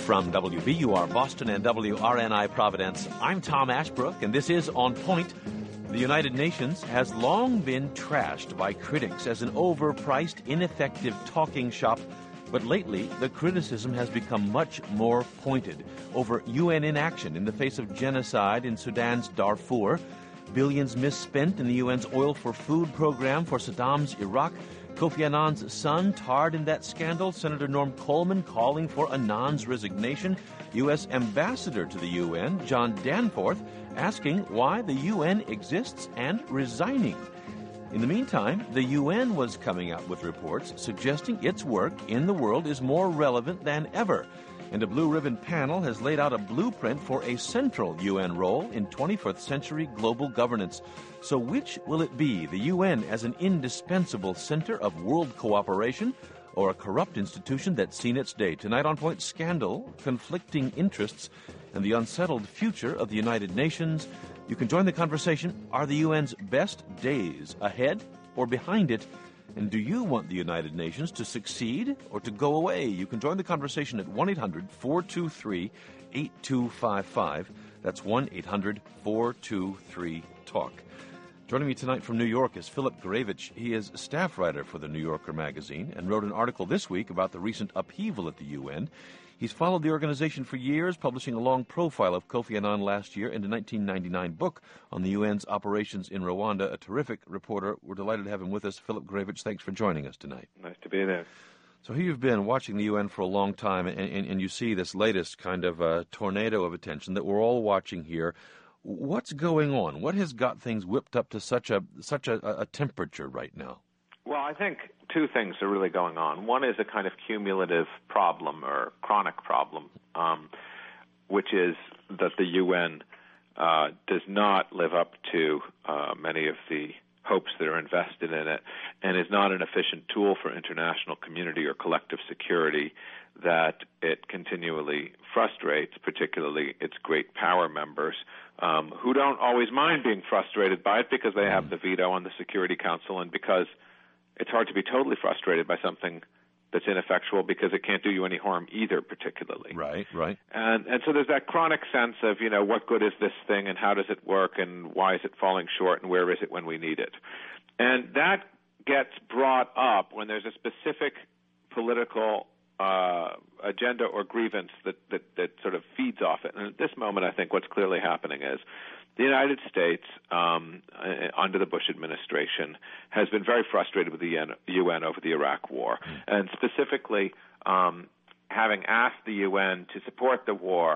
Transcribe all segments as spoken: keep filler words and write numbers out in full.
From W B U R Boston and W R N I Providence, I'm Tom Ashbrook, and this is On Point. The United Nations has long been trashed by critics as an overpriced, ineffective talking shop, but lately the criticism has become much more pointed over U N inaction in the face of genocide in Sudan's Darfur, billions misspent in the U N's oil for food program for Saddam's Iraq, Kofi Annan's son tarred in that scandal, Senator Norm Coleman calling for Annan's resignation, U S Ambassador to the U N, John Danforth, asking why the U N exists and resigning. In the meantime, the U N was coming out with reports suggesting its work in the world is more relevant than ever, and a Blue Ribbon panel has laid out a blueprint for a central U N role in twenty-first century global governance. So which will it be, the U N as an indispensable center of world cooperation, or a corrupt institution that's seen its day? Tonight on Point, scandal, conflicting interests, and the unsettled future of the United Nations. You can join the conversation. Are the U N's best days ahead or behind it? And do you want the United Nations to succeed or to go away? You can join the conversation at one eight hundred four two three eight two five five. That's one eight hundred four two three talk. Joining me tonight from New York is Philip Gravich. He is staff writer for the New Yorker magazine and wrote an article this week about the recent upheaval at the U N. He's followed the organization for years, publishing a long profile of Kofi Annan last year and a nineteen ninety-nine book on the U N's operations in Rwanda. A terrific reporter. We're delighted to have him with us. Philip Gravich, thanks for joining us tonight. Nice to be there. So here you've been watching the U N for a long time, and, and, and you see this latest kind of uh, tornado of attention that we're all watching here. What's going on? What has got things whipped up to such a such a, a temperature right now? Well, I think two things are really going on. One is a kind of cumulative problem or chronic problem, um, which is that the U N uh, does not live up to uh, many of the hopes that are invested in it and is not an efficient tool for international community or collective security, that it continually frustrates, particularly its great power members, um, who don't always mind being frustrated by it because they have the veto on the Security Council and because it's hard to be totally frustrated by something that's ineffectual because it can't do you any harm either, particularly. Right, right. And and so there's that chronic sense of, you know, what good is this thing and how does it work and why is it falling short and where is it when we need it? And that gets brought up when there's a specific political uh, agenda or grievance that, that, that sort of feeds off it. And at this moment, I think what's clearly happening is the United States, um, under the Bush administration, has been very frustrated with the U N over the Iraq War, mm. and specifically um, having asked the U N to support the war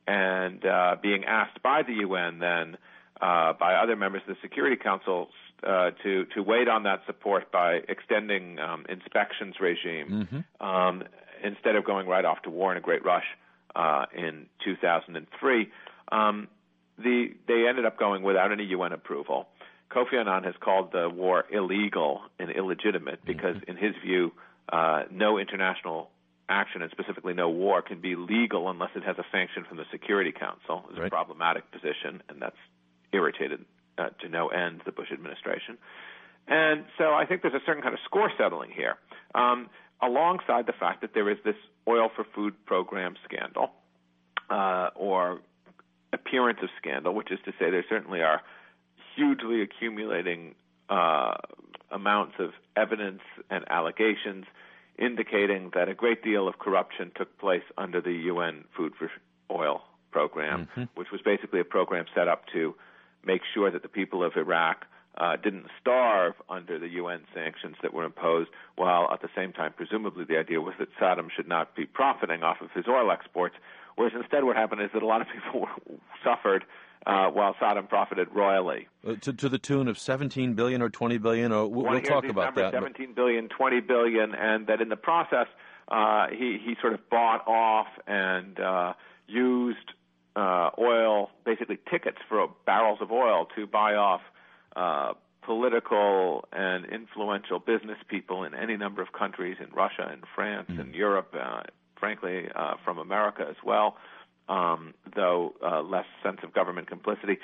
and uh, being asked by the U N then uh, by other members of the Security Council uh, to, to wait on that support by extending um, inspections regime mm-hmm. um, instead of going right off to war in a great rush uh, in two thousand three. Um, The, they ended up going without any U N approval. Kofi Annan has called the war illegal and illegitimate because, mm-hmm. in his view, uh, no international action, and specifically no war, can be legal unless it has a sanction from the Security Council. It's right. a problematic position, and that's irritated uh, to no end the Bush administration. And so I think there's a certain kind of score settling here, um, alongside the fact that there is this oil for food program scandal, uh, or appearance of scandal, which is to say there certainly are hugely accumulating uh, amounts of evidence and allegations indicating that a great deal of corruption took place under the U N Food for Oil program, mm-hmm. which was basically a program set up to make sure that the people of Iraq uh, didn't starve under the U N sanctions that were imposed, while at the same time, presumably, the idea was that Saddam should not be profiting off of his oil exports. Whereas instead what happened is that a lot of people suffered uh, while Saddam profited royally. Uh, to, to the tune of seventeen billion dollars or twenty billion dollars, or we'll, we'll talk about numbers, that. seventeen billion dollars, twenty billion dollars, and that in the process uh, he, he sort of bought off and uh, used uh, oil, basically tickets for barrels of oil to buy off uh, political and influential business people in any number of countries, in Russia and France mm. and Europe, uh, frankly, uh, from America as well, um, though uh, less sense of government complicity.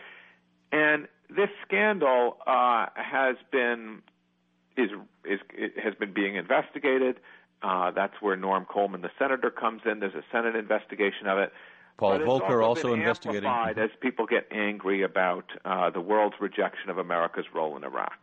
And this scandal uh, has been is is it has been being investigated, Uh, that's where Norm Coleman, the senator, comes in. There's a Senate investigation of it. Paul but Volcker also, also investigating. Amplified as people get angry about uh, the world's rejection of America's role in Iraq.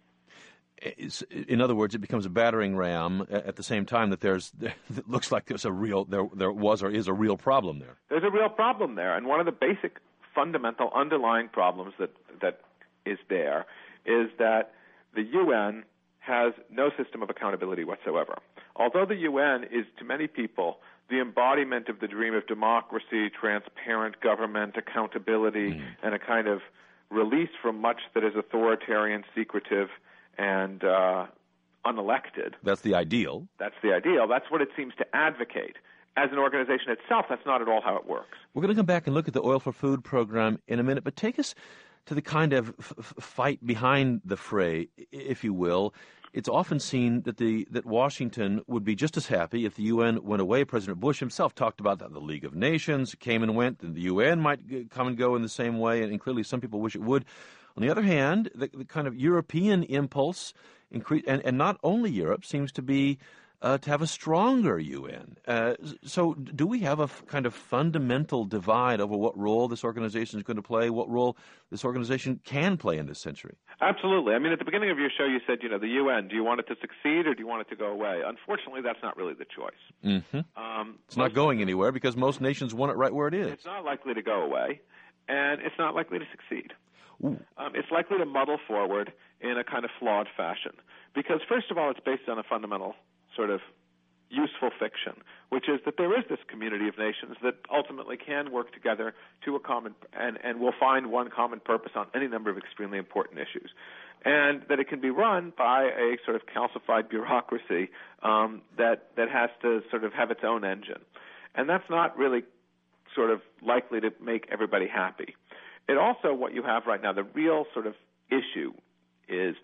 It's, in other words, it becomes a battering ram at the same time that there's, it looks like there's a real, there, there was or is a real problem there. There's a real problem there, and one of the basic, fundamental, underlying problems that that is there is that the U N has no system of accountability whatsoever. Although the U N is, to many people, the embodiment of the dream of democracy, transparent government, accountability, mm. and a kind of release from much that is authoritarian, secretive, and uh, unelected. That's the ideal. That's the ideal. That's what it seems to advocate. As an organization itself, that's not at all how it works. We're going to come back and look at the Oil for Food program in a minute, but take us to the kind of f- fight behind the fray, if you will. It's often seen that the that Washington would be just as happy if the U N went away. President Bush himself talked about that. The League of Nations came and went, and the U N might come and go in the same way, and clearly some people wish it would. On the other hand, the, the kind of European impulse, increase, and, and not only Europe, seems to be uh, to have a stronger U N. Uh, so do we have a f- kind of fundamental divide over what role this organization is going to play, what role this organization can play in this century? Absolutely. I mean, at the beginning of your show, you said, you know, the U N, do you want it to succeed or do you want it to go away? Unfortunately, that's not really the choice. Mm-hmm. Um, it's not going anywhere because most nations want it right where it is. It's not likely to go away, and it's not likely to succeed. Um, it's likely to muddle forward in a kind of flawed fashion because, first of all, it's based on a fundamental sort of useful fiction, which is that there is this community of nations that ultimately can work together to a common and, and will find one common purpose on any number of extremely important issues, and that it can be run by a sort of calcified bureaucracy um, that that has to sort of have its own engine, and that's not really sort of likely to make everybody happy. It also, what you have right now, the real sort of issue is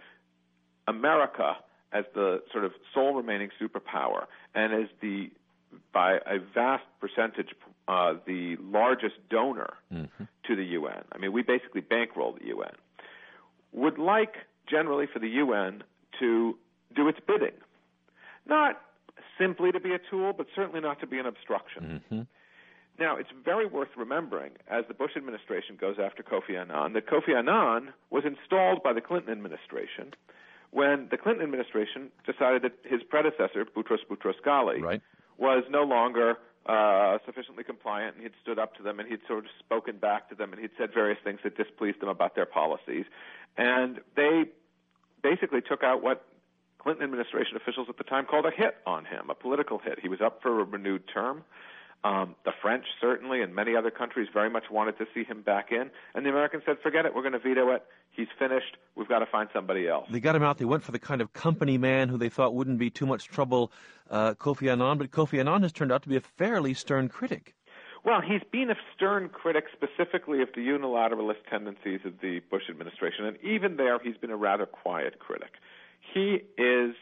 America as the sort of sole remaining superpower and as the, by a vast percentage, uh, the largest donor mm-hmm. to the U N. I mean, we basically bankroll the U N. Would like, generally, for the U N to do its bidding. Not simply to be a tool, but certainly not to be an obstruction. Mm-hmm. Now, it's very worth remembering, as the Bush administration goes after Kofi Annan, that Kofi Annan was installed by the Clinton administration when the Clinton administration decided that his predecessor, Boutros Boutros-Ghali, right. was no longer uh, sufficiently compliant, and he'd stood up to them, and he'd sort of spoken back to them, and he'd said various things that displeased them about their policies. And they basically took out what Clinton administration officials at the time called a hit on him, a political hit. He was up for a renewed term. Um, the French, certainly, and many other countries very much wanted to see him back in. And the Americans said, forget it, we're going to veto it. He's finished. We've got to find somebody else. They got him out. They went for the kind of company man who they thought wouldn't be too much trouble, uh, Kofi Annan. But Kofi Annan has turned out to be a fairly stern critic. Well, he's been a stern critic specifically of the unilateralist tendencies of the Bush administration. And even there, he's been a rather quiet critic. He is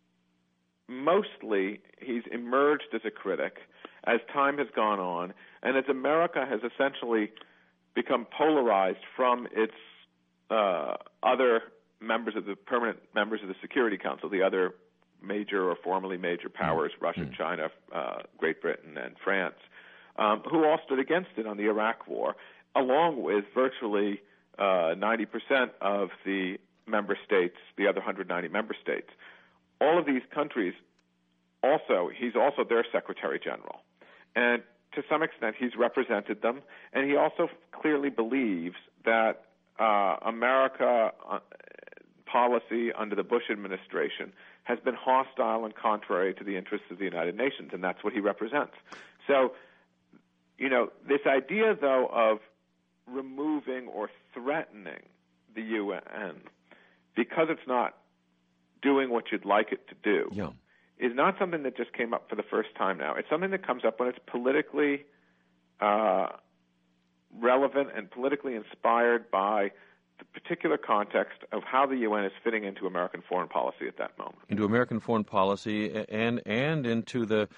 mostly, he's emerged as a critic as time has gone on, and as America has essentially become polarized from its uh, other members of the permanent members of the Security Council, the other major or formerly major powers, mm-hmm. Russia, mm-hmm. China, uh, Great Britain, and France, um, who all stood against it on the Iraq War, along with virtually uh, ninety percent of the member states, the other one hundred ninety member states. All of these countries also, he's also their Secretary General. And to some extent, he's represented them, and he also clearly believes that uh, America uh, policy under the Bush administration has been hostile and contrary to the interests of the United Nations, and that's what he represents. So, you know, this idea, though, of removing or threatening the U N because it's not doing what you'd like it to do, yeah. is not something that just came up for the first time now. It's something that comes up when it's politically uh, relevant and politically inspired by the particular context of how the U N is fitting into American foreign policy at that moment. Into American foreign policy and and into the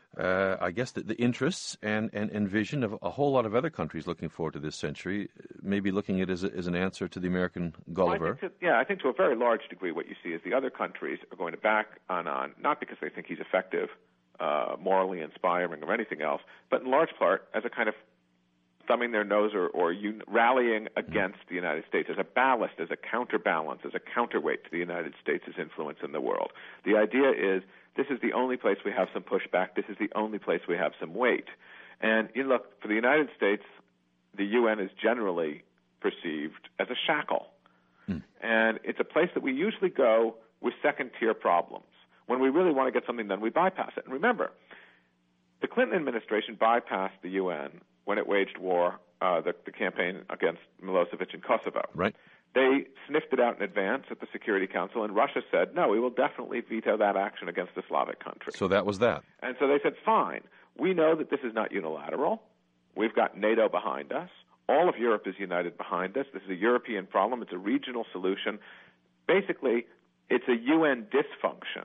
uh, I guess, the, the interests and, and, and vision of a whole lot of other countries looking forward to this century, maybe looking at it as, a, as an answer to the American Gulliver. Well, I think to, yeah, I think to a very large degree what you see is the other countries are going to back Anand, not because they think he's effective, uh, morally inspiring, or anything else, but in large part as a kind of thumbing their nose or, or un- rallying against the United States, as a ballast, as a counterbalance, as a counterweight to the United States' influence in the world. The idea is this is the only place we have some pushback. This is the only place we have some weight. And you look, for the United States, the U N is generally perceived as a shackle. Mm. And it's a place that we usually go with second-tier problems. When we really want to get something done, we bypass it. And remember, the Clinton administration bypassed the U N when it waged war, uh, the, the campaign against Milosevic in Kosovo. Right. They sniffed it out in advance at the Security Council, and Russia said, no, we will definitely veto that action against a Slavic country. So that was that. And so they said, fine, we know that this is not unilateral. We've got NATO behind us. All of Europe is united behind us. This is a European problem. It's a regional solution. Basically, it's a U N dysfunction,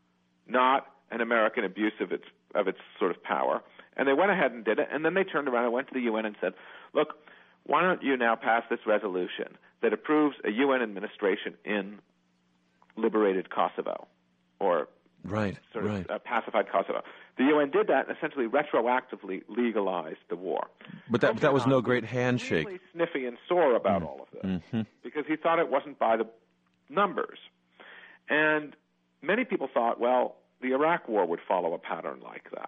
not an American abuse of its of its sort of power. And they went ahead and did it, and then they turned around and went to the U N and said, look, why don't you now pass this resolution that approves a U N administration in liberated Kosovo, or right, sort right. of uh, pacified Kosovo. The U N did that and essentially retroactively legalized the war. But that, that was no great handshake. Really sniffy and sore about mm. all of this mm-hmm. because he thought it wasn't by the numbers. And many people thought, well, the Iraq war would follow a pattern like that.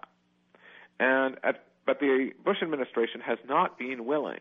And at, but the Bush administration has not been willing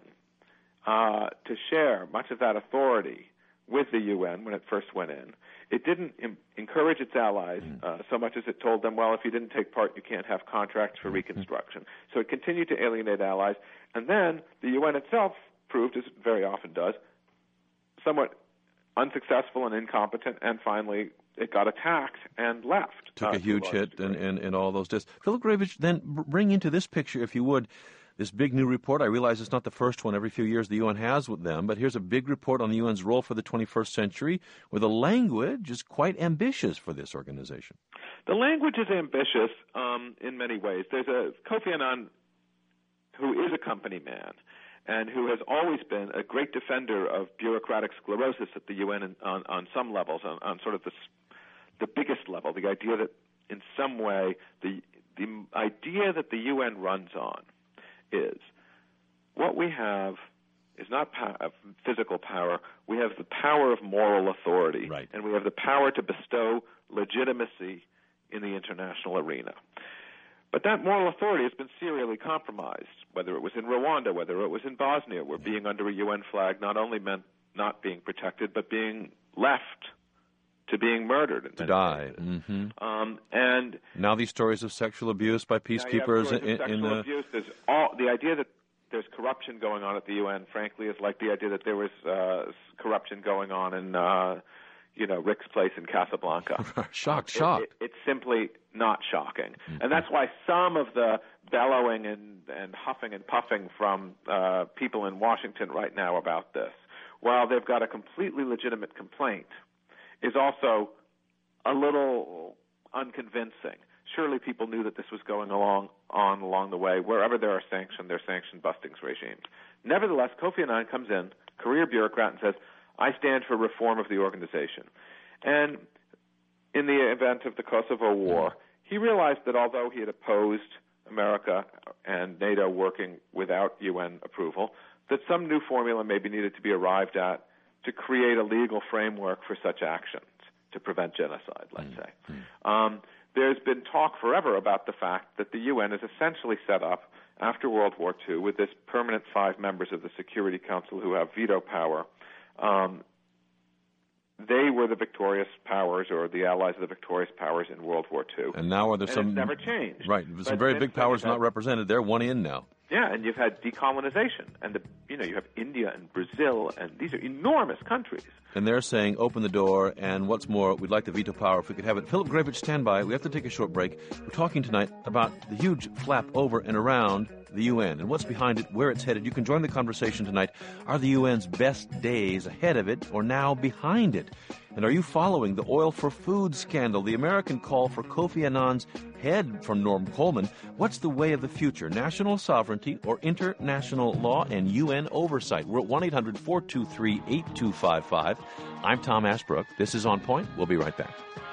uh, to share much of that authority with the U N when it first went in. It didn't im- encourage its allies uh, so much as it told them, well, if you didn't take part, you can't have contracts for reconstruction. So it continued to alienate allies. And then the U N itself proved, as it very often does, somewhat unsuccessful and incompetent, and finally it got attacked and left. Took uh, a huge hit and, and, and all those discs. Philip Gravich, then bring into this picture, if you would, this big new report. I realize it's not the first one every few years the U N has with them, but here's a big report on the U N's role for the twenty-first century, where the language is quite ambitious for this organization. The language is ambitious um, in many ways. There's a Kofi Annan who is a company man and who has always been a great defender of bureaucratic sclerosis at the U N on, on some levels, on, on sort of the, the biggest level, the idea that in some way the the idea that the U N runs on is what we have is not pow- physical power. We have the power of moral authority, right. and we have the power to bestow legitimacy in the international arena. But that moral authority has been serially compromised, whether it was in Rwanda, whether it was in Bosnia, where being under a U N flag not only meant not being protected, but being left to being murdered. To die. Mm-hmm. Um, and now these stories of sexual abuse by peacekeepers in, in, in the... abuse. There's all, the idea that there's corruption going on at the U N, frankly, is like the idea that there was uh, corruption going on in, uh, you know, Rick's place in Casablanca. shocked, shocked. It, it, it's simply not shocking. Mm-hmm. And that's why some of the bellowing and, and huffing and puffing from uh, people in Washington right now about this, while they've got a completely legitimate complaint, is also a little unconvincing. Surely people knew that this was going along on along the way. Wherever there are sanctions, there are sanction busting regimes. Nevertheless, Kofi Annan comes in, career bureaucrat, and says, I stand for reform of the organization. And in the event of the Kosovo War, he realized that although he had opposed America and NATO working without U N approval, that some new formula maybe needed to be arrived at to create a legal framework for such actions to prevent genocide, let's say. Mm-hmm. Um, there's been talk forever about the fact that the U N is essentially set up after World War Two with this permanent five members of the Security Council who have veto power. Um, they were the victorious powers, or the allies of the victorious powers in World War Two. And now are there and some... it's never changed. Right. There's some very big powers not represented. They're one in now. Yeah, and you've had decolonization, and the, you know you have India and Brazil, and these are enormous countries. And they're saying, open the door, and what's more, we'd like the veto power if we could have it. Philip Gravich, stand by. We have to take a short break. We're talking tonight about the huge flap over and around the U N and what's behind it, where it's headed. You can join the conversation tonight. Are the U N's best days ahead of it or now behind it? And are you following the oil for food scandal, the American call for Kofi Annan's head from Norm Coleman? What's the way of the future, national sovereignty or international law and U N oversight? We're at one eight hundred four two three eight two five five. I'm Tom Ashbrook. This is On Point. We'll be right back.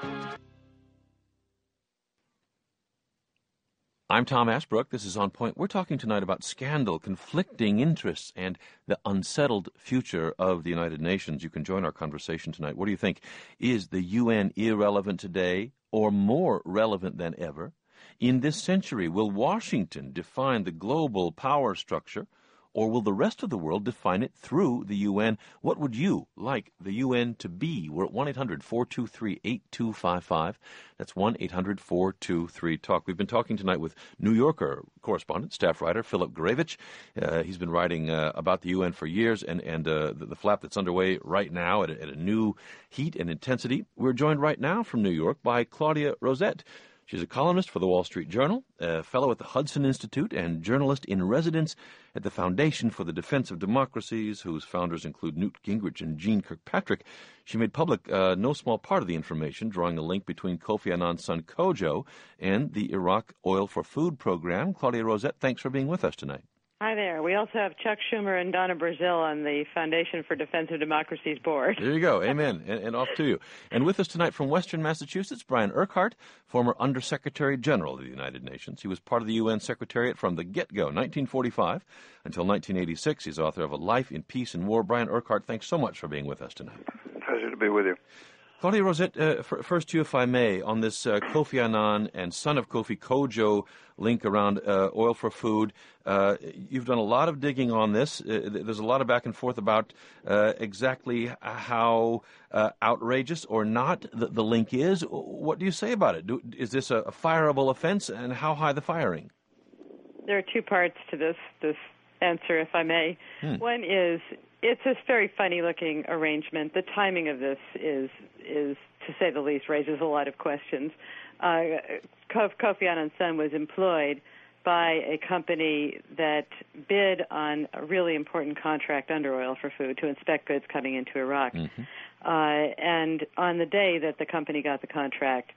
I'm Tom Ashbrook. This is On Point. We're talking tonight about scandal, conflicting interests, and the unsettled future of the United Nations. You can join our conversation tonight. What do you think? Is the U N irrelevant today or more relevant than ever? In this century, will Washington define the global power structure, or will the rest of the world define it through the U N? What would you like the U N to be? We're at one eight hundred four two three eight two five five. That's one eight hundred four two three talk. We've been talking tonight with New Yorker correspondent, staff writer Philip Gurevich. Uh, he's been writing uh, about the U N for years, and, and uh, the, the flap that's underway right now at a, at a new heat and intensity. We're joined right now from New York by Claudia Rosette. She's a columnist for the Wall Street Journal, a fellow at the Hudson Institute, and journalist in residence at the Foundation for the Defense of Democracies, whose founders include Newt Gingrich and Jeane Kirkpatrick. She made public uh, no small part of the information, drawing a link between Kofi Annan's son Kojo and the Iraq Oil for Food program. Claudia Rosette, thanks for being with us tonight. Hi there. We also have Chuck Schumer and Donna Brazil on the Foundation for Defense of Democracy's board. There you go. Amen. And, and off to you. And with us tonight from Western Massachusetts, Brian Urquhart, former Undersecretary General of the United Nations. He was part of the U N Secretariat from the get-go, nineteen forty-five until nineteen eighty-six. He's author of A Life in Peace and War. Brian Urquhart, thanks so much for being with us tonight. Pleasure to be with you. Claudia Rosette, uh, f- first to you, if I may, on this uh, Kofi Annan and son of Kofi Kojo link around uh, oil for food. Uh, you've done a lot of digging on this. Uh, there's a lot of back and forth about uh, exactly how uh, outrageous or not the, the link is. What do you say about it? Do, is this a, a fireable offense, and how high the firing? There are two parts to this this answer, if I may. Hmm. One is, it's a very funny-looking arrangement. The timing of this is, is, to say the least, raises a lot of questions. Uh, Kofi Annan's son was employed by a company that bid on a really important contract under Oil for Food to inspect goods coming into Iraq. Mm-hmm. Uh, and on the day that the company got the contract,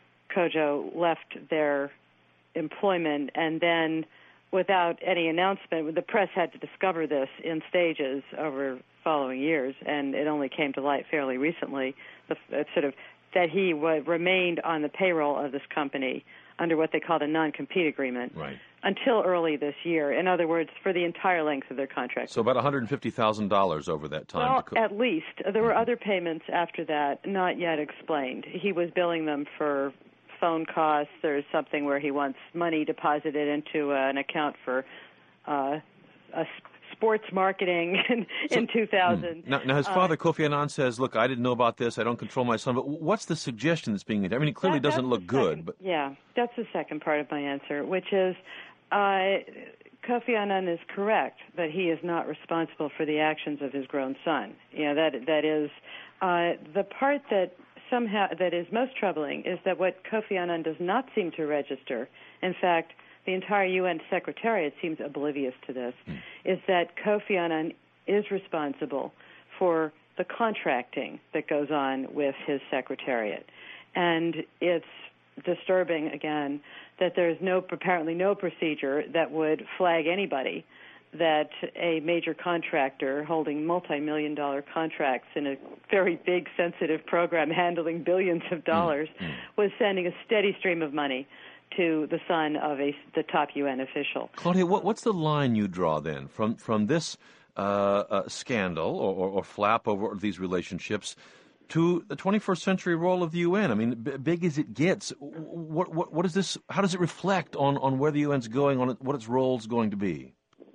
Kojo left their employment, and then without any announcement, the press had to discover this in stages over following years, and it only came to light fairly recently, the, uh, sort of that he w- remained on the payroll of this company under what they called a non-compete agreement right. until early this year. In other words, for the entire length of their contract. So about one hundred fifty thousand dollars over that time. Well, co- at least. There were mm-hmm. other payments after that, not yet explained. He was billing them for phone costs. There's something where he wants money deposited into uh, an account for uh, a sports marketing in, so, in two thousand. Now, now his father, uh, Kofi Annan, says, look, I didn't know about this. I don't control my son. But what's the suggestion that's being made? I mean, it clearly that, doesn't look second, good. But yeah, that's the second part of my answer, which is uh, Kofi Annan is correct that he is not responsible for the actions of his grown son. You know, that that is uh, the part that somehow that is most troubling is that what Kofi Annan does not seem to register, in fact, the entire U N Secretariat seems oblivious to this, mm. is that Kofi Annan is responsible for the contracting that goes on with his Secretariat. And it's disturbing, again, that there's no apparently no procedure that would flag anybody that a major contractor holding multi-million dollar contracts in a very big, sensitive program handling billions of dollars mm-hmm. was sending a steady stream of money to the son of a, the top U N official. Claudia, what, what's the line you draw then from from this uh, uh, scandal or, or, or flap over these relationships to the twenty-first century role of the U N? I mean, b- big as it gets, what, what what is this? How does it reflect on, on where the U N's going, on what its role is going to be?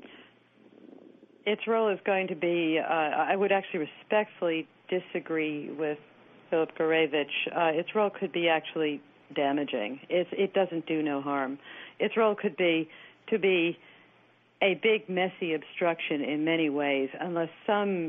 Its role is going to be, uh, I would actually respectfully disagree with Philip Gurevich. Uh, its role could be actually damaging. It, it doesn't do no harm. Its role could be to be a big, messy obstruction in many ways, unless some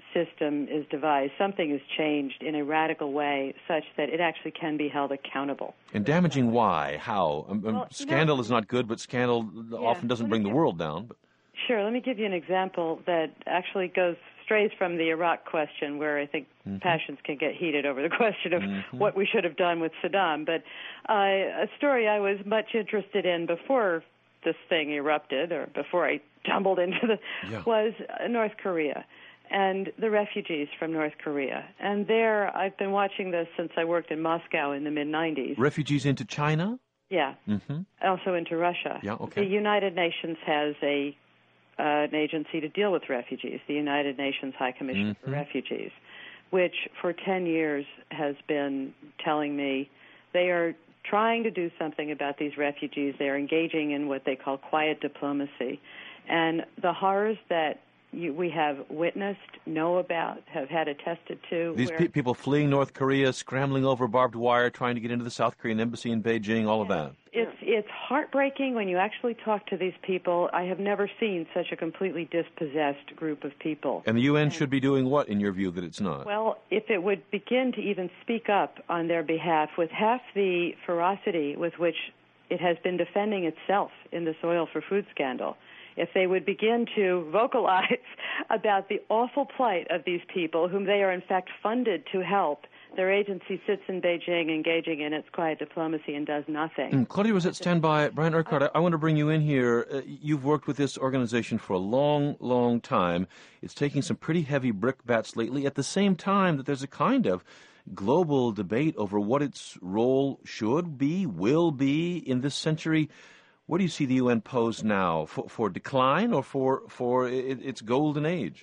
system is devised, something is changed in a radical way such that it actually can be held accountable. And damaging why? How? Um, um, Well, scandal you know, is not good, but scandal yeah, often doesn't bring the world down. But. Sure. Let me give you an example that actually goes strays from the Iraq question, where I think mm-hmm. passions can get heated over the question of mm-hmm. what we should have done with Saddam. But uh, a story I was much interested in before this thing erupted, or before I tumbled into the, yeah. was North Korea and the refugees from North Korea. And there, I've been watching this since I worked in Moscow in the mid nineties. Refugees into China? Yeah. Mm-hmm. Also into Russia. Yeah, okay. The United Nations has a uh, an agency to deal with refugees, the United Nations High Commission mm-hmm. for Refugees, which for ten years has been telling me they are trying to do something about these refugees. They are engaging in what they call quiet diplomacy. And the horrors that you, we have witnessed, know about, have had attested to. These pe- people fleeing North Korea, scrambling over barbed wire, trying to get into the South Korean embassy in Beijing, all of that. It's it's heartbreaking when you actually talk to these people. I have never seen such a completely dispossessed group of people. And the U N and, should be doing what, in your view, that it's not? Well, if it would begin to even speak up on their behalf with half the ferocity with which it has been defending itself in this oil for food scandal, if they would begin to vocalize about the awful plight of these people, whom they are in fact funded to help. Their agency sits in Beijing engaging in its quiet diplomacy and does nothing. Mm, Claudia Rosette, stand by. Brian Urquhart, I, I want to bring you in here. Uh, you've worked with this organization for a long, long time. It's taking some pretty heavy brickbats lately, at the same time that there's a kind of global debate over what its role should be, will be in this century. Where do you see the U N posed now? For, for decline or for, for it, its golden age?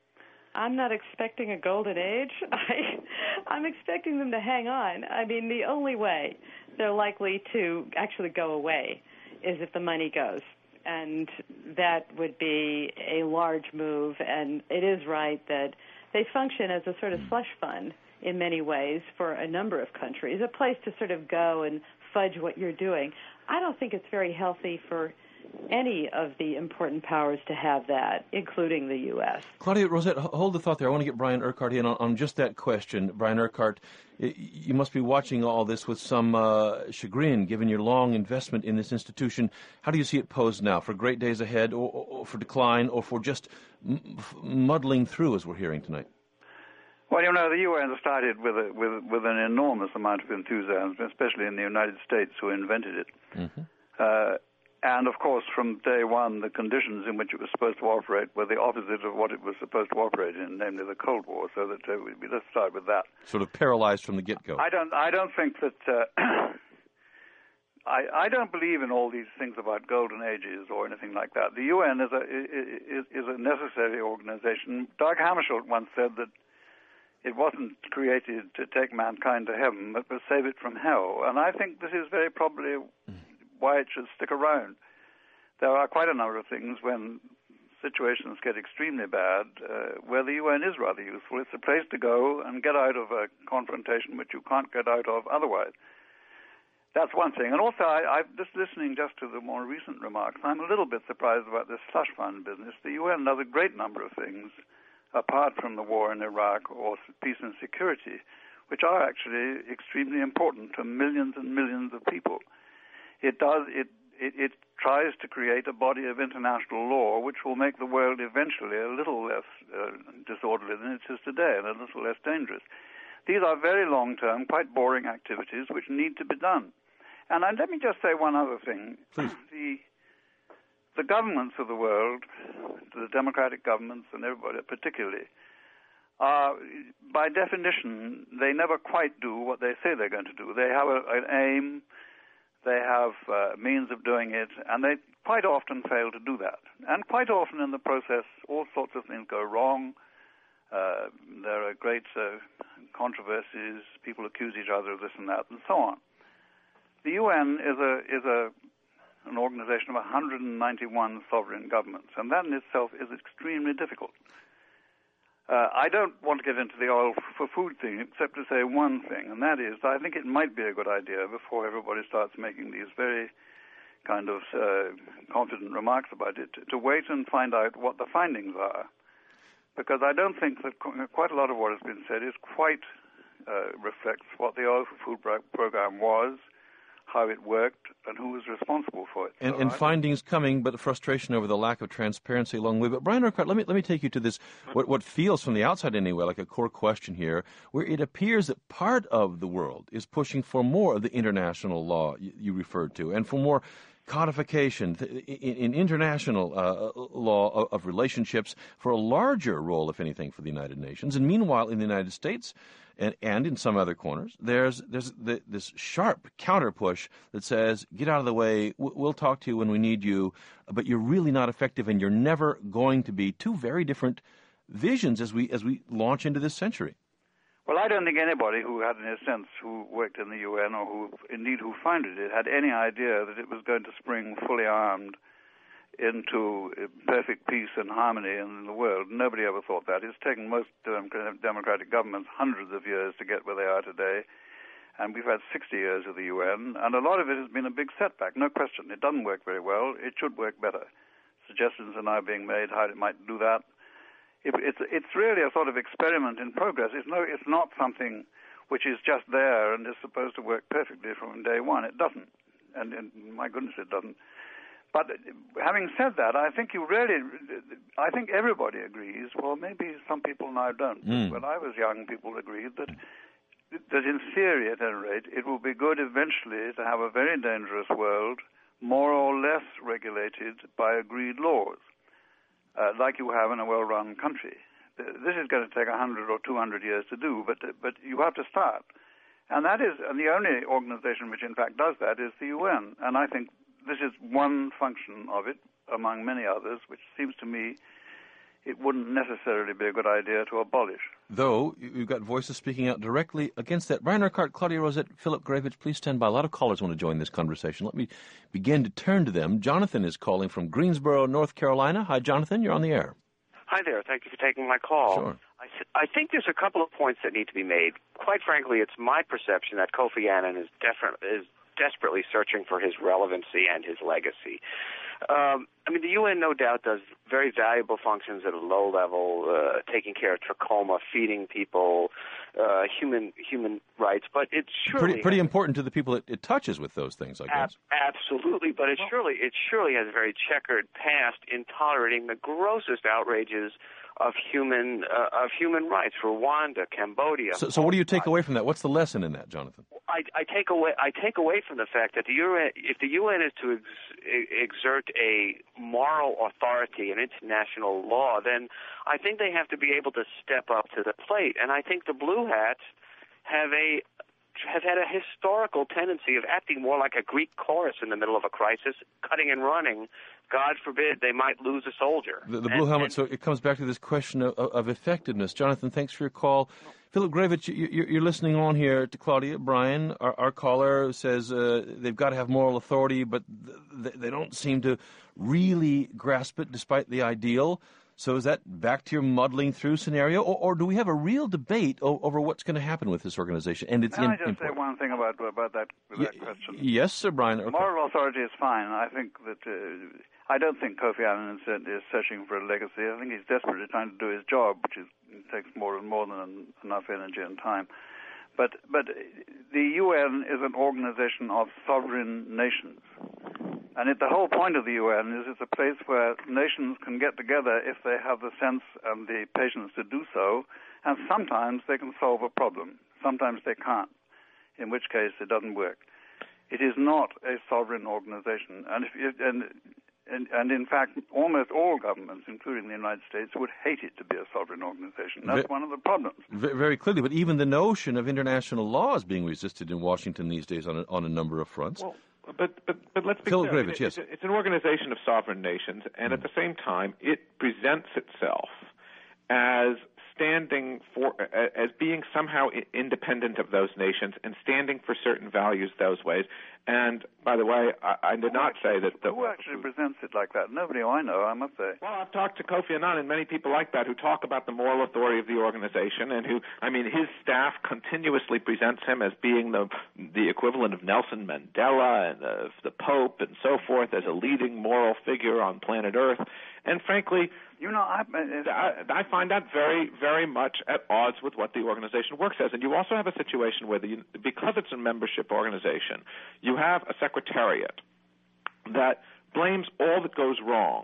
I'm not expecting a golden age. I, I'm expecting them to hang on. I mean, the only way they're likely to actually go away is if the money goes. And that would be a large move. And it is right that they function as a sort of slush fund in many ways for a number of countries, a place to sort of go and fudge what you're doing. I don't think it's very healthy for any of the important powers to have that, including the U S. Claudia Rosette, hold the thought there. I want to get Brian Urquhart in on, on just that question. Brian Urquhart, you must be watching all this with some uh, chagrin, given your long investment in this institution. How do you see it posed now, for great days ahead, or, or for decline, or for just m- muddling through, as we're hearing tonight? Well, you know, the U N started with a, with, with an enormous amount of enthusiasm, especially in the United States, who invented it. Mm-hmm. Uh, and, of course, from day one, the conditions in which it was supposed to operate were the opposite of what it was supposed to operate in, namely the Cold War. So that uh, we, let's start with that. Sort of paralyzed from the get-go. I don't. I don't think that. Uh, I, I don't believe in all these things about golden ages or anything like that. The U N is a is, is a necessary organization. Dag Hammarskjöld once said that it wasn't created to take mankind to heaven, but to save it from hell. And I think this is very probably why it should stick around. There are quite a number of things when situations get extremely bad uh, where the U N is rather useful. It's a place to go and get out of a confrontation which you can't get out of otherwise. That's one thing. And also, I, I'm just listening just to the more recent remarks, I'm a little bit surprised about this slush fund business. The U N does a great number of things apart from the war in Iraq or peace and security, which are actually extremely important to millions and millions of people. It does it, it, it tries to create a body of international law which will make the world eventually a little less uh, disorderly than it is today and a little less dangerous. These are very long-term, quite boring activities which need to be done. And uh, let me just say one other thing. Please. The The governments of the world, the democratic governments and everybody particularly, are, by definition, they never quite do what they say they're going to do. They have a, an aim, they have uh, means of doing it, and they quite often fail to do that. And quite often in the process, all sorts of things go wrong. Uh, there are great uh, controversies, people accuse each other of this and that, and so on. The U N is a is a an organization of one hundred ninety-one sovereign governments, and that in itself is extremely difficult. Uh, I don't want to get into the oil for food thing, except to say one thing, and that is I think it might be a good idea before everybody starts making these very kind of uh, confident remarks about it, to wait and find out what the findings are. because I don't think that quite a lot of what has been said is quite uh, reflects what the oil for food program was, how it worked, and who was responsible for it. And, so and I findings think... coming, but frustration over the lack of transparency along the way. But Brian Urquhart, let me let me take you to this, what, what feels from the outside anyway like a core question here, where it appears that part of the world is pushing for more of the international law you, you referred to, and for more codification in, in international uh, law of, of relationships, for a larger role, if anything, for the United Nations. And meanwhile, in the United States, and, and in some other corners, there's there's the, this sharp counter push that says, get out of the way, we'll talk to you when we need you, but you're really not effective, and you're never going to be. Two very different visions as we as we launch into this century. Well, I don't think anybody who had any sense, who worked in the U N or who indeed who founded it, had any idea that it was going to spring fully armed into perfect peace and harmony in the world. Nobody ever thought that. It's taken most democratic governments hundreds of years to get where they are today, and we've had sixty years of the U N, and a lot of it has been a big setback, no question. It doesn't work very well. It should work better. Suggestions are now being made how it might do that. It, it's it's really a sort of experiment in progress. It's no, it's not something which is just there and is supposed to work perfectly from day one. It doesn't, and, and my goodness, it doesn't. But having said that, I think you really, I think everybody agrees. Well, maybe some people now don't. Mm. When I was young, people agreed that that in theory, at any rate, it will be good eventually to have a very dangerous world, more or less regulated by agreed laws, uh, like you have in a well-run country. This is going to take a hundred or two hundred years to do, but but you have to start, and that is, and the only organization which in fact does that is the U N, and I think this is one function of it, among many others, which seems to me it wouldn't necessarily be a good idea to abolish. Though, you've got voices speaking out directly against that. Brian Urquhart, Claudia Rosette, Philip Gravich, please stand by. A lot of callers want to join this conversation. Let me begin to turn to them. Jonathan is calling from Greensboro, North Carolina. Hi, Jonathan. You're on the air. Hi there. Thank you for taking my call. Sure. I, th- I think there's a couple of points that need to be made. Quite frankly, it's my perception that Kofi Annan is definitely is desperately searching for his relevancy and his legacy. Um, I mean, the U N no doubt does very valuable functions at a low level, uh, taking care of trachoma, feeding people, uh, human human rights. But it's surely pretty, pretty important to the people it, it touches with those things, I guess. Ab- absolutely, but it surely it surely has a very checkered past in tolerating the grossest outrages of human uh, of human rights. Rwanda, Cambodia. So, so what do you take away from that? What's the lesson in that, Jonathan? I, I take away I take away from the fact that the U N, if the U N is to ex- exert a moral authority in international law, then I think they have to be able to step up to the plate. And I think the Blue Hats have a have had a historical tendency of acting more like a Greek chorus in the middle of a crisis, cutting and running. God forbid they might lose a soldier. The, the blue and, helmet, and, so it comes back to this question of, of effectiveness. Jonathan, thanks for your call. Philip Gravich, you, you're listening on here to Claudia. Brian, our, our caller, says uh, they've got to have moral authority, but th- they don't seem to really grasp it despite the ideal. So is that back to your muddling through scenario, or, or do we have a real debate o- over what's going to happen with this organization? And it's Can in, I just important. say one thing about about that, that y- question? Yes, Sir Brian. Okay. Moral authority is fine. I think that uh, I don't think Kofi Annan is, is searching for a legacy. I think he's desperately trying to do his job, which is, takes more and more than enough energy and time. But but the U N is an organization of sovereign nations. And it, the whole point of the U N is it's a place where nations can get together if they have the sense and the patience to do so, and sometimes they can solve a problem. Sometimes they can't, in which case it doesn't work. It is not a sovereign organization. And, if you, and, and, and in fact, almost all governments, including the United States, would hate it to be a sovereign organization. That's Ve- one of the problems. Very clearly, but even the notion of international law is being resisted in Washington these days on a, on a number of fronts. Well, But, but, but let's be Phil clear. Gravich, I mean, yes. It's, it's an organization of sovereign nations, and at the same time, it presents itself as standing for, as being somehow independent of those nations and standing for certain values those ways. And by the way, I, I did not say that. The, who actually presents it like that? Nobody I know, I must say. Well, I've talked to Kofi Annan and many people like that who talk about the moral authority of the organization, and who, I mean, his staff continuously presents him as being the the equivalent of Nelson Mandela and of the Pope and so forth, as a leading moral figure on planet Earth. And frankly, you know, I, I, I find that very, very much at odds with what the organization works as. And you also have a situation where, the, because it's a membership organization, you have a secretariat that blames all that goes wrong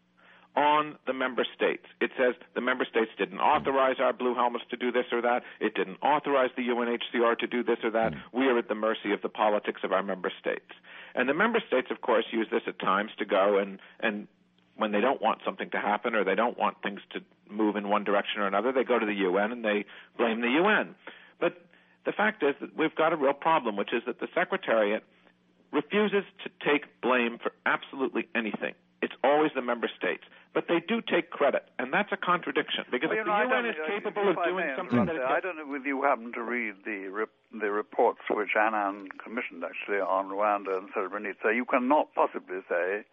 on the member states. It says the member states didn't authorize our blue helmets to do this or that. It didn't authorize the U N H C R to do this or that. We are at the mercy of the politics of our member states. And the member states, of course, use this at times to go and, and when they don't want something to happen or they don't want things to move in one direction or another, they go to the U N and they blame the U N. But the fact is that we've got a real problem, which is that the Secretariat refuses to take blame for absolutely anything. It's always the member states. But they do take credit, and that's a contradiction, because well, if know, the U N is capable of doing something that it I don't know whether you happen to read the rep- the reports which Annan commissioned, actually, on Rwanda and Srebrenica. You cannot possibly say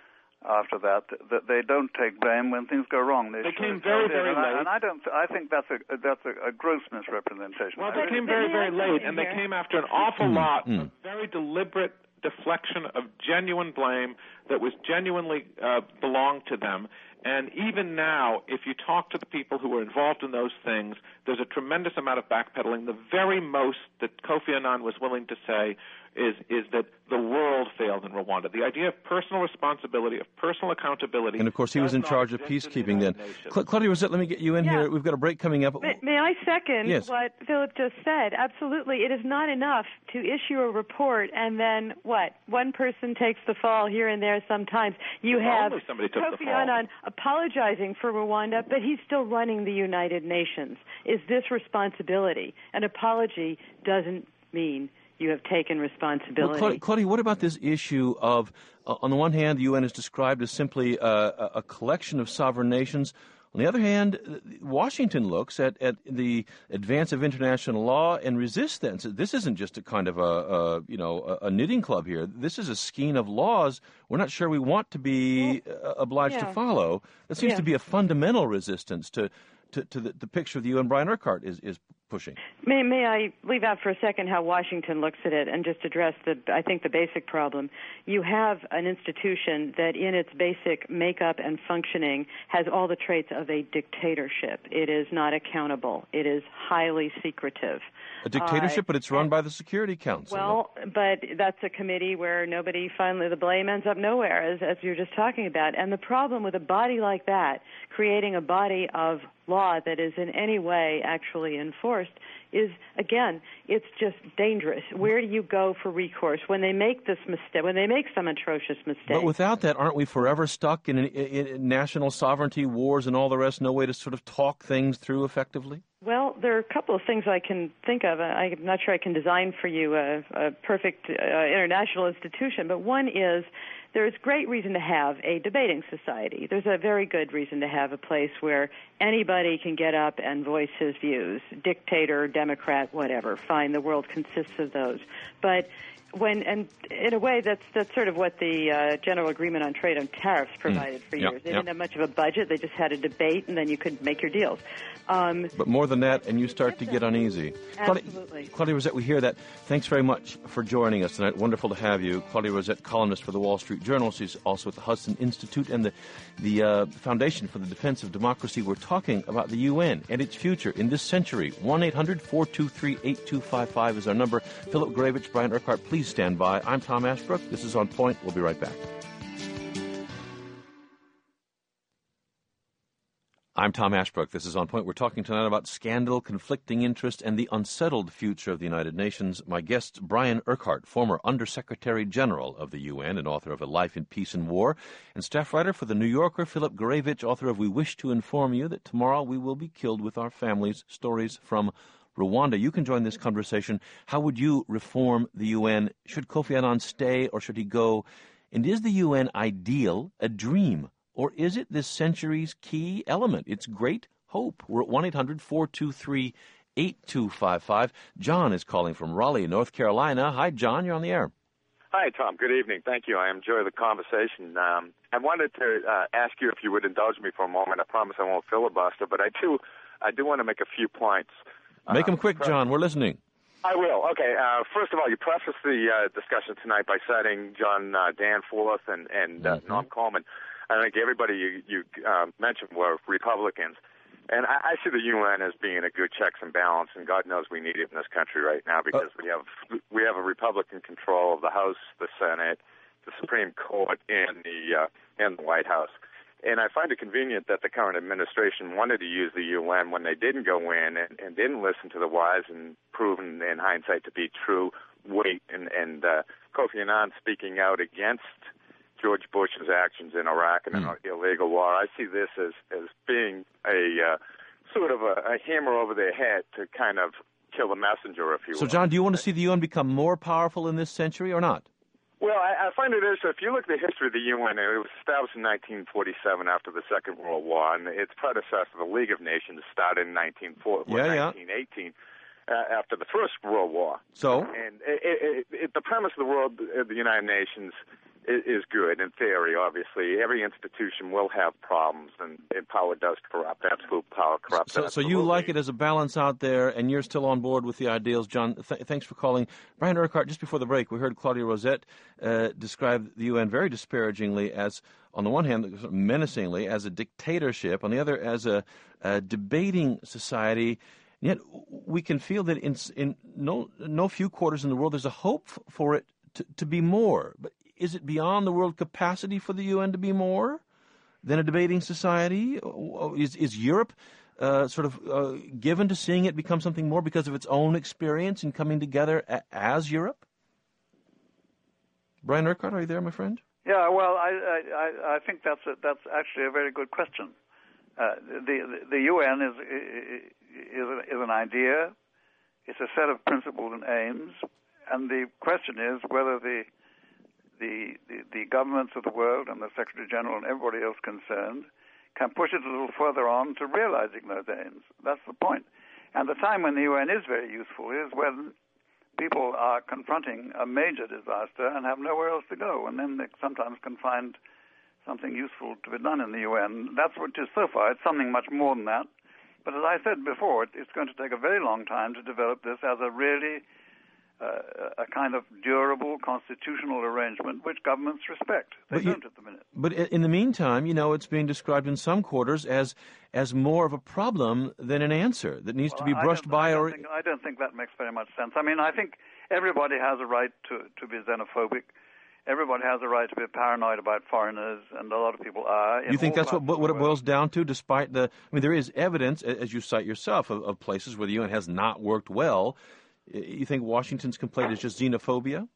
after that that they don't take blame when things go wrong. They, they came very, very and late. I, and I don't. I think that's a that's a, a gross misrepresentation. Well, they came very, very late, and they came after an awful lot of very deliberate deflection of genuine blame that was genuinely uh, belonged to them. And even now, if you talk to the people who were involved in those things, there's a tremendous amount of backpedaling. The very most that Kofi Annan was willing to say is is that the world failed in Rwanda. The idea of personal responsibility, of personal accountability. And, of course, he was in charge of peacekeeping then. Cla- Claudia Rosette, let me get you in yeah. here. We've got a break coming up. May, may I second yes. what Philip just said? Absolutely. It is not enough to issue a report and then, what, one person takes the fall here and there sometimes. You have Kofi Annan apologizing for Rwanda, but he's still running the United Nations. Is this responsibility? An apology doesn't mean you have taken responsibility. Well, Claudia, Claudia, what about this issue of, uh, on the one hand, the U N is described as simply uh, a collection of sovereign nations. On the other hand, Washington looks at, at the advance of international law and resists that. So this isn't just a kind of a, a you know a, a knitting club here. This is a skein of laws we're not sure we want to be well, obliged yeah. to follow. That seems yeah. to be a fundamental resistance to to, to the, the picture of the U N Brian Urquhart is is pushing. May, may I leave out for a second how Washington looks at it and just address the, I think, the basic problem. You have an institution that in its basic makeup and functioning has all the traits of a dictatorship. It is not accountable. It is highly secretive. A dictatorship, uh, but it's run by the Security Council. Well, but that's a committee where nobody finally, the blame ends up nowhere, as, as you're just talking about. And the problem with a body like that, creating a body of law that is in any way actually enforced, is, again, it's just dangerous. Where do you go for recourse when they make this mistake, when they make some atrocious mistake? But without that, aren't we forever stuck in, in, in national sovereignty, wars, and all the rest, no way to sort of talk things through effectively? Well, there are a couple of things I can think of. I'm not sure I can design for you a, a perfect uh, international institution, but one is there's great reason to have a debating society. There's a very good reason to have a place where anybody can get up and voice his views, dictator, Democrat, whatever. Fine, the world consists of those. But when, and in a way, that's that's sort of what the uh, General Agreement on Trade and Tariffs provided mm. for yep. years. They yep. didn't have much of a budget. They just had a debate, and then you could make your deals. Um, but more than that, and you start to get uneasy. Absolutely. Claudia, Claudia Rosette, we hear that. Thanks very much for joining us tonight. Wonderful to have you. Claudia Rosette, columnist for the Wall Street Journal. She's also at the Hudson Institute and the, the uh, Foundation for the Defense of Democracy. We're talking about the U N and its future in this century. one eight hundred four two three eight two five five is our number. Philip Gravich, Brian Urquhart, please stand by. I'm Tom Ashbrook. This is On Point. We'll be right back. I'm Tom Ashbrook. This is On Point. We're talking tonight about scandal, conflicting interest, and the unsettled future of the United Nations. My guest, Brian Urquhart, former Undersecretary General of the U N and author of A Life in Peace and War, and staff writer for The New Yorker, Philip Gravich, author of We Wish to Inform You That Tomorrow We Will Be Killed with Our Families, Stories from Rwanda. You can join this conversation. How would you reform the U N? Should Kofi Annan stay or should he go? And is the U N ideal a dream? Or is it this century's key element? It's great hope. We're at one eight hundred four two three eight two five five. John is calling from Raleigh, North Carolina. Hi, John. You're on the air. Hi, Tom. Good evening. Thank you. I enjoy the conversation. Um, I wanted to uh, ask you if you would indulge me for a moment. I promise I won't filibuster, but I too, I do want to make a few points. Make them uh, quick, John. We're listening. I will. Okay. Uh, first of all, you prefaced the uh, discussion tonight by citing John uh, Danforth and, and uh, mm-hmm. Norm Coleman. I think everybody you, you uh, mentioned were Republicans. And I, I see the U N as being a good checks and balance, and God knows we need it in this country right now because uh, we have we have a Republican control of the House, the Senate, the Supreme Court, and the uh, and the White House. And I find it convenient that the current administration wanted to use the U N when they didn't go in and, and didn't listen to the wise and proven in hindsight to be true weight. And, and uh, Kofi Annan speaking out against George Bush's actions in Iraq and mm. an illegal war. I see this as, as being a uh, sort of a, a hammer over their head to kind of kill the messenger, if you will. So, John, do you want to see the U N become more powerful in this century or not? Well, I, I find it is, if you look at the history of the U N, it was established in nineteen forty-seven after the Second World War, and its predecessor, the League of Nations, started in nineteen eighteen. Uh, after the First World War. So? And it, it, it, the premise of the world, of the United Nations, is, is good in theory, obviously. Every institution will have problems, and, and power does corrupt. Absolute power corrupts. So, so you like it as a balance out there, and you're still on board with the ideals. John, th- thanks for calling. Brian Urquhart, just before the break, we heard Claudia Rosette uh, describe the U N very disparagingly as, on the one hand, menacingly, as a dictatorship, on the other, as a, a debating society. Yet we can feel that in in no no few quarters in the world there's a hope for it to, to be more. But is it beyond the world capacity for the U N to be more than a debating society? Is is Europe uh, sort of uh, given to seeing it become something more because of its own experience in coming together a, as Europe? Brian Urquhart, are you there, my friend? Yeah, well, I I, I think that's a, that's actually a very good question. Uh, the the U N is is, is an idea. It's a set of principles and aims, and the question is whether the the the, the governments of the world and the Secretary General and everybody else concerned can push it a little further on to realizing those aims. That's the point. And the time when the U N is very useful is when people are confronting a major disaster and have nowhere else to go, and then they sometimes can find something useful to be done in the U N. That's what it is so far. It's something much more than that. But as I said before, it, it's going to take a very long time to develop this as a really uh, a kind of durable constitutional arrangement which governments respect. They but don't you, at the minute. But in the meantime, you know, it's being described in some quarters as as more of a problem than an answer that needs well, to be I brushed don't, by. I don't, or think, I don't think that makes very much sense. I mean, I think everybody has a right to, to be xenophobic. Everybody has a right to be paranoid about foreigners, and a lot of people are. You think that's what, what it world. boils down to, despite the... I mean, there is evidence, as you cite yourself, of, of places where the U N has not worked well. You think Washington's complaint is just xenophobia?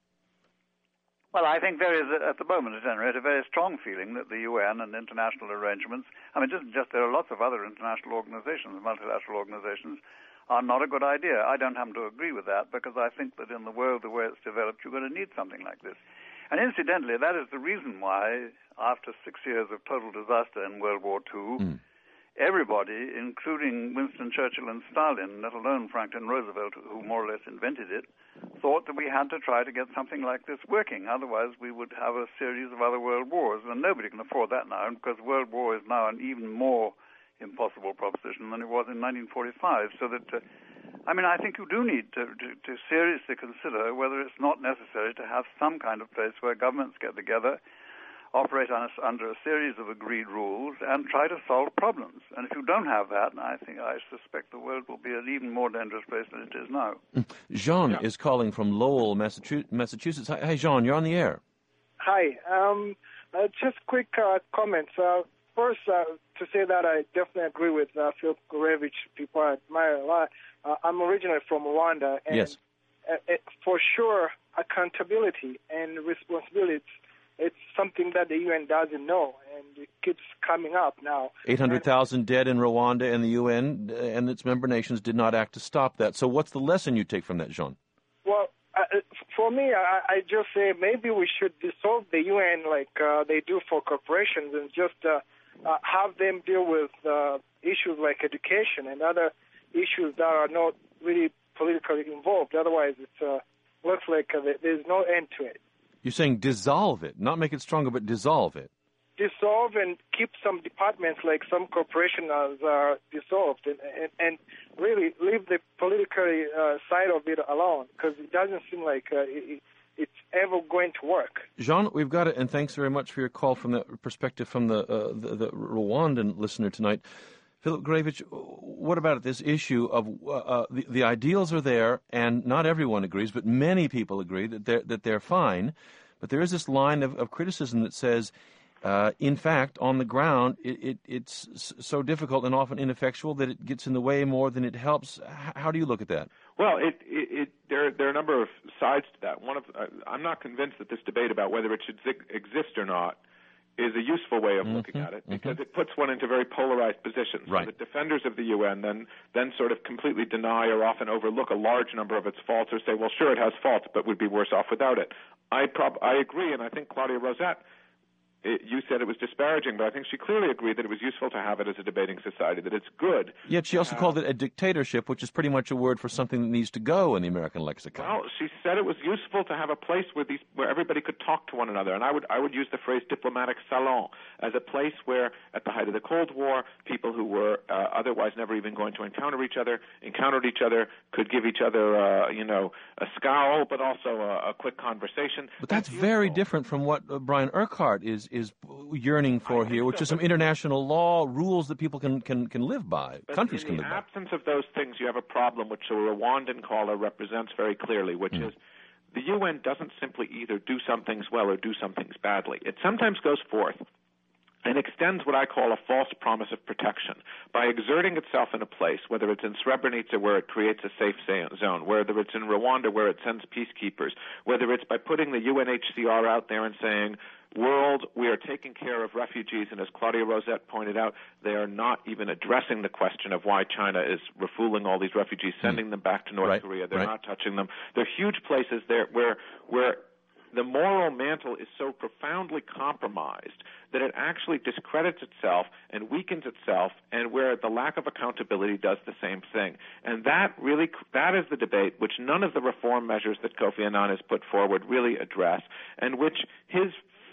Well, I think there is, at the moment, at any rate, a very strong feeling that the U N and international arrangements... I mean, just, just there are lots of other international organizations, multilateral organizations, are not a good idea. I don't happen to agree with that, because I think that in the world the way it's developed, you're going to need something like this. And incidentally, that is the reason why, after six years of total disaster in World War Two, mm. everybody, including Winston Churchill and Stalin, let alone Franklin Roosevelt, who more or less invented it, thought that we had to try to get something like this working. Otherwise, we would have a series of other world wars. And nobody can afford that now, because World War is now an even more impossible proposition than it was in nineteen forty-five. So that... Uh, I mean, I think you do need to, to, to seriously consider whether it's not necessary to have some kind of place where governments get together, operate on a, under a series of agreed rules, and try to solve problems. And if you don't have that, I think I suspect the world will be an even more dangerous place than it is now. Jean yeah. is calling from Lowell, Massachusetts. Hi, Jean, you're on the air. Hi. Um, uh, just quick uh, comments. Uh, first, uh, to say that I definitely agree with uh, Phil Gurevich, people I admire a lot. Uh, I'm originally from Rwanda, and yes. uh, it, for sure, accountability and responsibility, it's, it's something that the U N doesn't know, and it keeps coming up now. eight hundred thousand dead in Rwanda, and the U N and its member nations did not act to stop that. So what's the lesson you take from that, Jean? Well, uh, for me, I, I just say maybe we should dissolve the U N like uh, they do for corporations and just uh, uh, have them deal with uh, issues like education and other issues that are not really politically involved. Otherwise, it uh, looks like uh, there's no end to it. You're saying dissolve it, not make it stronger, but dissolve it. Dissolve and keep some departments like some corporations are dissolved, and, and, and really leave the political uh, side of it alone, because it doesn't seem like uh, it, it's ever going to work. Jean, we've got it, and thanks very much for your call from the perspective from the uh, the, the Rwandan listener tonight. Philip Gravich, what about this issue of uh, uh, the, the ideals are there, and not everyone agrees, but many people agree that they're, that they're fine, but there is this line of, of criticism that says, Uh, in fact, on the ground, it, it, it's so difficult and often ineffectual that it gets in the way more than it helps. H- how do you look at that? Well, it, it, it, there, there are a number of sides to that. One of, uh, I'm not convinced that this debate about whether it should zig- exist or not is a useful way of mm-hmm, looking at it, because mm-hmm. it puts one into very polarized positions. Right. So the defenders of the U N then then sort of completely deny or often overlook a large number of its faults, or say, well, sure, it has faults, but would be worse off without it. I prob- I agree, and I think Claudia Rosette, It, you said it was disparaging, but I think she clearly agreed that it was useful to have it as a debating society, that it's good. Yet she also uh, called it a dictatorship, which is pretty much a word for something that needs to go in the American lexicon. Well, she said it was useful to have a place where these where everybody could talk to one another, and I would I would use the phrase diplomatic salon as a place where, at the height of the Cold War, people who were uh, otherwise never even going to encounter each other encountered each other, could give each other uh, you know a scowl, but also a, a quick conversation. But that's, that's very different from what uh, Brian Urquhart is is yearning for here, which so, is some international law, rules that people can, can, can live by, countries can live by. In the absence of those things, you have a problem which a Rwandan caller represents very clearly, which mm. is the U N doesn't simply either do some things well or do some things badly. It sometimes goes forth and extends what I call a false promise of protection by exerting itself in a place, whether it's in Srebrenica where it creates a safe zone, whether it's in Rwanda where it sends peacekeepers, whether it's by putting the U N H C R out there and saying, world, we are taking care of refugees, and as Claudia Rosette pointed out, they are not even addressing the question of why China is refouling all these refugees, sending them back to North right, Korea. They're right. not touching them. There are huge places there where where the moral mantle is so profoundly compromised that it actually discredits itself and weakens itself, and where the lack of accountability does the same thing. And that really, that is the debate which none of the reform measures that Kofi Annan has put forward really address, and which his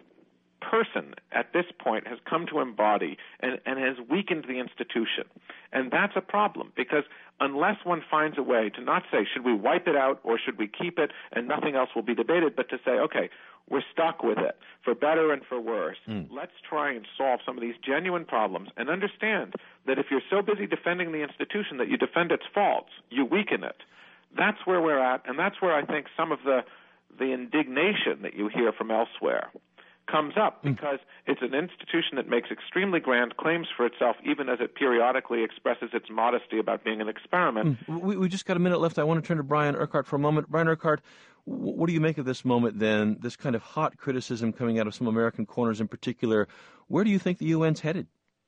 person at this point has come to embody and, and has weakened the institution. And that's a problem, because unless one finds a way to not say, should we wipe it out or should we keep it and nothing else will be debated, but to say, okay, we're stuck with it, for better and for worse. Mm. Let's try and solve some of these genuine problems and understand that if you're so busy defending the institution that you defend its faults, you weaken it. That's where we're at, and that's where I think some of the the indignation that you hear from elsewhere comes up, because it's an institution that makes extremely grand claims for itself, even as it periodically expresses its modesty about being an experiment. We, we just got a minute left. I want to turn to Brian Urquhart for a moment. Brian Urquhart, what do you make of this moment then, this kind of hot criticism coming out of some American corners in particular? Where do you think the U N's headed?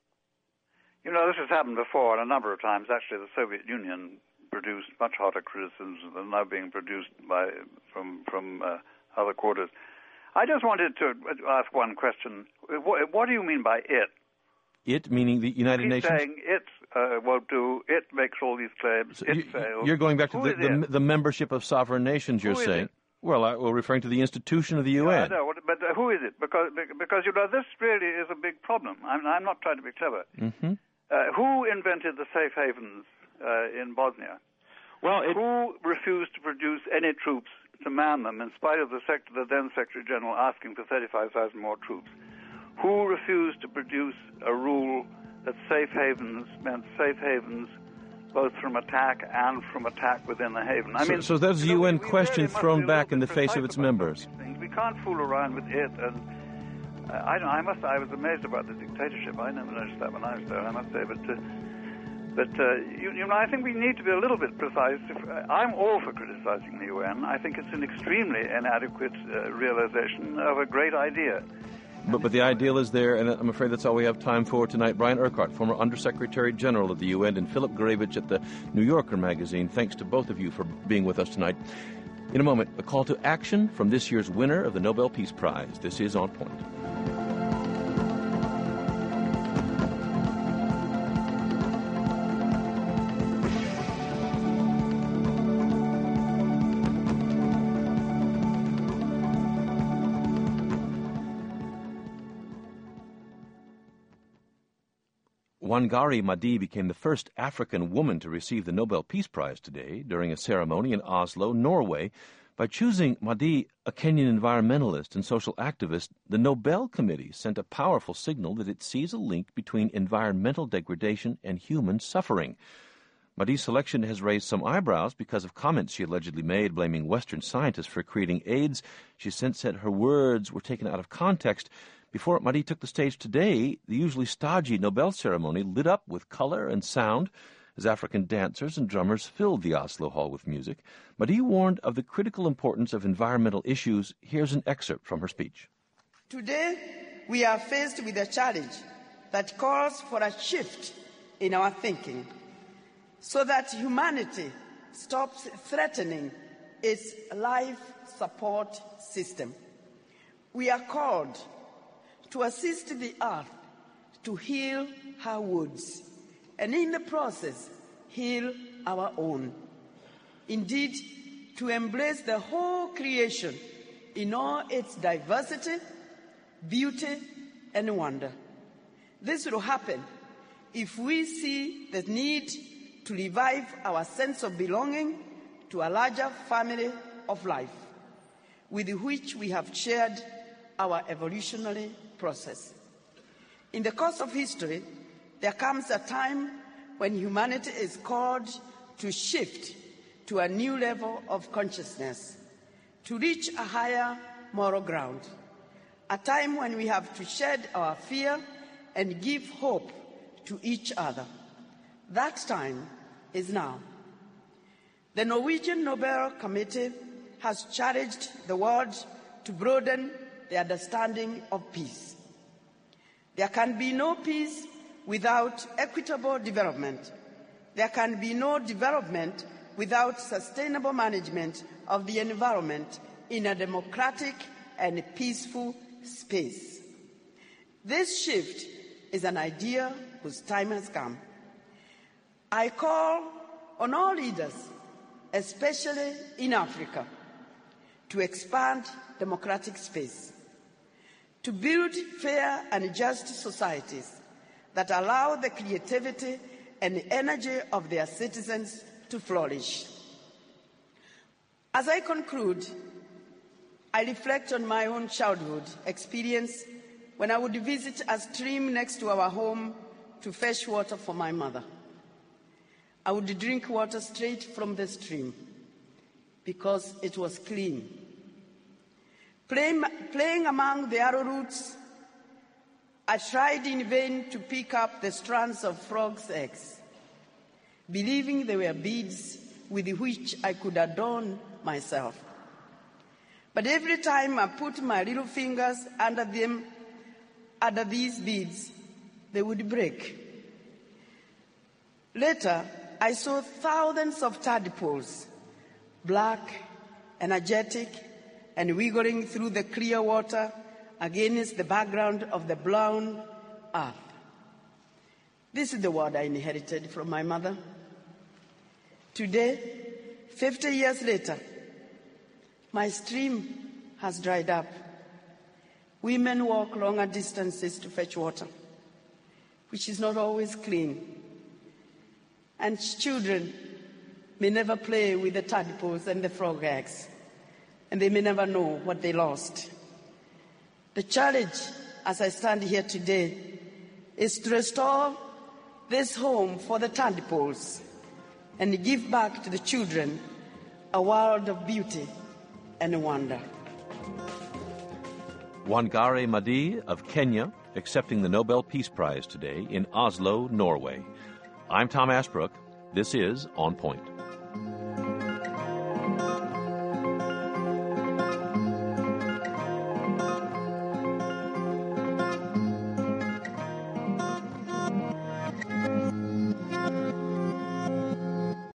You know, this has happened before, and a number of times. Actually, the Soviet Union produced much hotter criticisms than now being produced by from, from uh, other quarters. I just wanted to ask one question. What, what do you mean by it? It, meaning the United He's Nations? saying it uh, won't do, it makes all these claims, so it you, fails. You're going back to the, the, the membership of sovereign nations, you're who saying. Well, I, well, referring to the institution of the U N. Yeah, I know, but uh, who is it? Because, because, you know, this really is a big problem. I'm, I'm not trying to be clever. Mm-hmm. Uh, who invented the safe havens uh, in Bosnia? Well, it, who refused to produce any troops to man them, in spite of the, sec- the then Secretary General asking for thirty-five thousand more troops? Who refused to produce a rule that safe havens meant safe havens both from attack and from attack within the haven? I so, mean, so that's a U N we, question we really thrown back in the face of its members. We can't fool around with it. And uh, I, I must. I was amazed about the dictatorship. I never noticed that when I was there, I must say, but. Uh, But, uh, you, you know, I think we need to be a little bit precise. If, uh, I'm all for criticizing the U N. I think it's an extremely inadequate uh, realization of a great idea. But, but the ideal is there, and I'm afraid that's all we have time for tonight. Brian Urquhart, former Undersecretary General of the U N, and Philip Gravich at the New Yorker magazine. Thanks to both of you for being with us tonight. In a moment, a call to action from this year's winner of the Nobel Peace Prize. This is On Point. Wangari Maathai became the first African woman to receive the Nobel Peace Prize today during a ceremony in Oslo, Norway. By choosing Maathai, a Kenyan environmentalist and social activist, the Nobel Committee sent a powerful signal that it sees a link between environmental degradation and human suffering. Maathai's selection has raised some eyebrows because of comments she allegedly made blaming Western scientists for creating AIDS. She since said her words were taken out of context. Before Maathai took the stage today, the usually stodgy Nobel ceremony lit up with color and sound as African dancers and drummers filled the Oslo Hall with music. Maathai warned of the critical importance of environmental issues. Here's an excerpt from her speech. Today, we are faced with a challenge that calls for a shift in our thinking so that humanity stops threatening its life support system. We are called to assist the earth to heal her woods, and in the process, heal our own. Indeed, to embrace the whole creation in all its diversity, beauty, and wonder. This will happen if we see the need to revive our sense of belonging to a larger family of life, with which we have shared our evolutionary process. In the course of history, there comes a time when humanity is called to shift to a new level of consciousness, to reach a higher moral ground, a time when we have to shed our fear and give hope to each other. That time is now. The Norwegian Nobel Committee has challenged the world to broaden the understanding of peace. There can be no peace without equitable development. There can be no development without sustainable management of the environment in a democratic and peaceful space. This shift is an idea whose time has come. I call on all leaders, especially in Africa, to expand democratic space, to build fair and just societies that allow the creativity and energy of their citizens to flourish. As I conclude, I reflect on my own childhood experience when I would visit a stream next to our home to fetch water for my mother. I would drink water straight from the stream because it was clean. Playing, playing among the arrowroots, I tried in vain to pick up the strands of frogs' eggs, believing they were beads with which I could adorn myself. But every time I put my little fingers under them, under these beads, they would break. Later, I saw thousands of tadpoles, black, energetic, and wiggling through the clear water against the background of the brown earth. This is the word I inherited from my mother. Today, fifty years later, my stream has dried up. Women walk longer distances to fetch water, which is not always clean. And children may never play with the tadpoles and the frog eggs, and they may never know what they lost. The challenge, as I stand here today, is to restore this home for the tadpoles and give back to the children a world of beauty and wonder. Wangari Maathai of Kenya accepting the Nobel Peace Prize today in Oslo, Norway. I'm Tom Ashbrook. This is On Point.